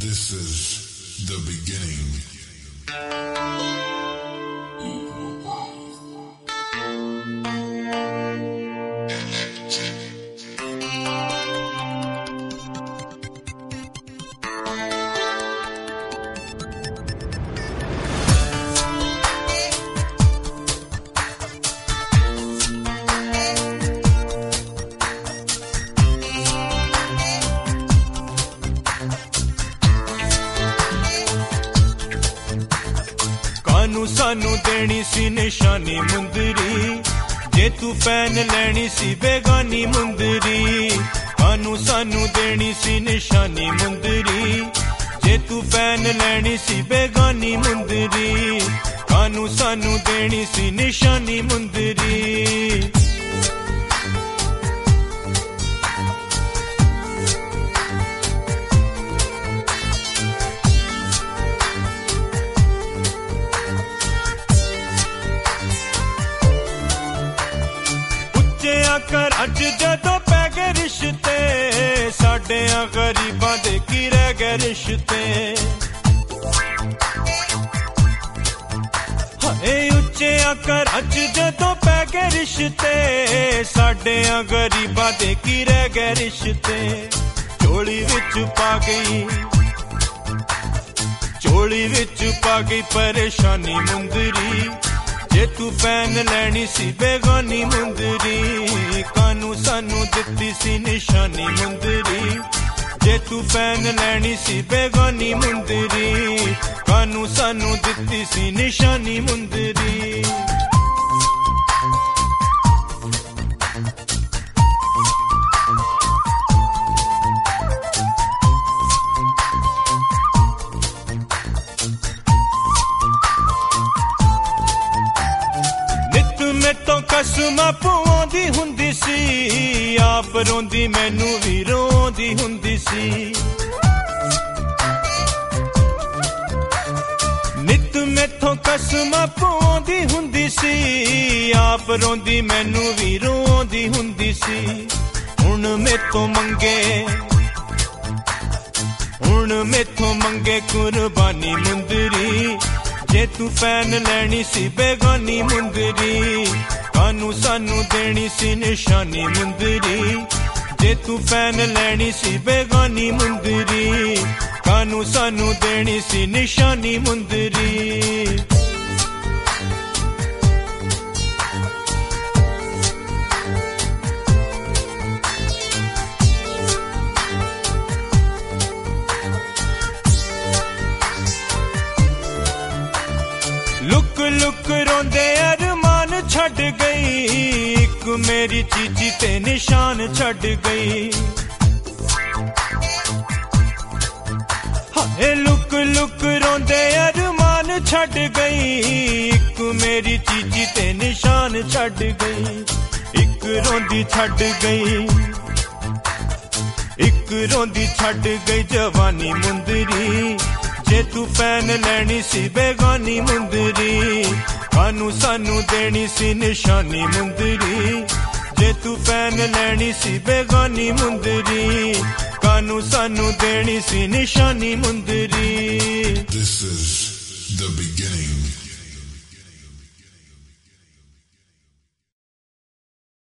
This is the beginning. सानू देनी सी निशानी मुंदरी जे तू पैन लैनी सी बेगानी मुंदरी कानू सानू देनी सी निशानी मुंदरी जे तू पैन लैनी सी बेगानी मुंदरी कानू सानू देनी सी निशानी मुंदरी कर अज जदों पै गए रिश्ते साडे गरीबां दे की रह गए रिश्ते उच्चे आकर अज जदों पै गए रिश्ते साडे गरीबां दे की रह गए रिश्ते झोली विच पा गई परेशानी मुंदरी जे तू पैन लैनी सी बेगानी मुंदरी कानू सानू दित्ती सी निशानी मुंदरी जे तू पैन लैनी सी बेगानी मुंदरी कानू सानू दित्ती सी निशानी मुंदरी तो कसम पवांदी हुंदी सी आप रोंदी मैनू भी रोंदी हुंदी सी नित मैथों कसम पवांदी हुंदी सी आप रोंदी मैनू भी रोंदी हुंदी सी हुण मैथों मंगे कुर्बानी मुंदरी जे तू पैन लैनी सी बेगानी मुंदरी कानू सानू देनी सी निशानी मुंदरी जे तू पैन लैनी सी बेगानी मुंदरी कानू सानू देनी सी निशानी मुंदरी लुक लुक रोंदे अरमान छड़ गई एक मेरी चीची ते निशान छड़ गई लुक लुक रोंदे अरमान छड़ गई एक मेरी चीची ते निशान छड़ गई एक रोंदी छड़ गई जवानी मुंदरी जे तू पैन लैनी सी बेगानी मुंदरी कानू सानू देनी सी निशानी मुंदरी जे तू पैन लैनी सी बेगानी मुंदरी कानू सानू देनी सी निशानी मुंदरी This is the beginning.